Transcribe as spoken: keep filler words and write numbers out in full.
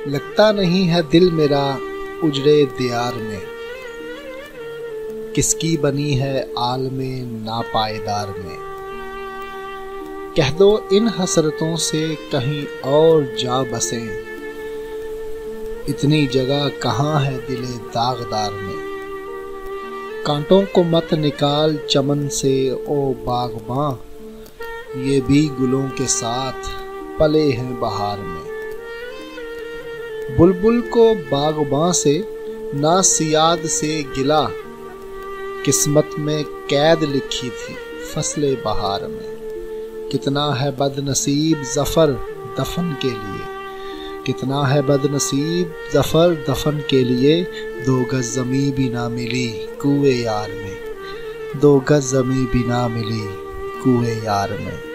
لگتا نہیں ہے دل میرا اجڑے دیار میں، کس کی بنی ہے عالم ناپائیدار میں۔ کہہ دو ان حسرتوں سے کہیں اور جا بسیں، اتنی جگہ کہاں ہے دل داغدار میں۔ کانٹوں کو مت نکال چمن سے او باغباں، یہ بھی گلوں کے ساتھ پلے ہیں بہار میں۔ بلبل کو باغباں سے نہ سیاد سے گلا، قسمت میں قید لکھی تھی فصل بہار میں۔ کتنا ہے بد نصیب ظفر دفن کے لیے، کتنا ہے بد نصیب ظفر دفن کے لیے، دو گز زمیں بھی نہ ملی کوئے یار میں، دو گز زمیں بھی نہ ملی کوئے یار میں۔